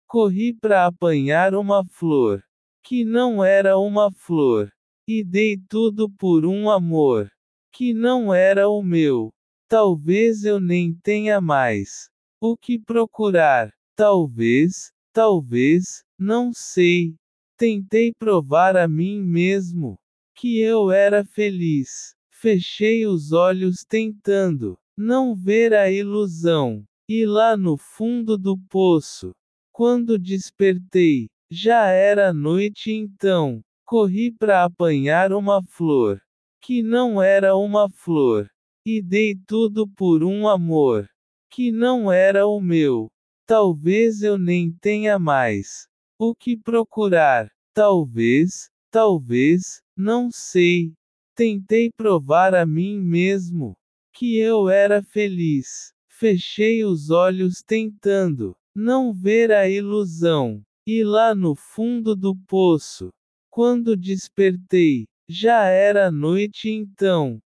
Corri para apanhar uma flor, que não era uma flor, e dei tudo por um amor, que não era o meu. Talvez eu nem tenha mais o que procurar. Talvez, não sei. Tentei provar a mim mesmo que eu era feliz. Fechei os olhos tentando não ver a ilusão. E lá no fundo do poço, quando despertei, já era noite então. Corri para apanhar uma flor, que não era uma flor, e dei tudo por um amor, que não era o meu. Talvez eu nem tenha mais o que procurar. Talvez, não sei. Tentei provar a mim mesmo que eu era feliz. Fechei os olhos tentando não ver a ilusão. E lá no fundo do poço, quando despertei, já era noite então.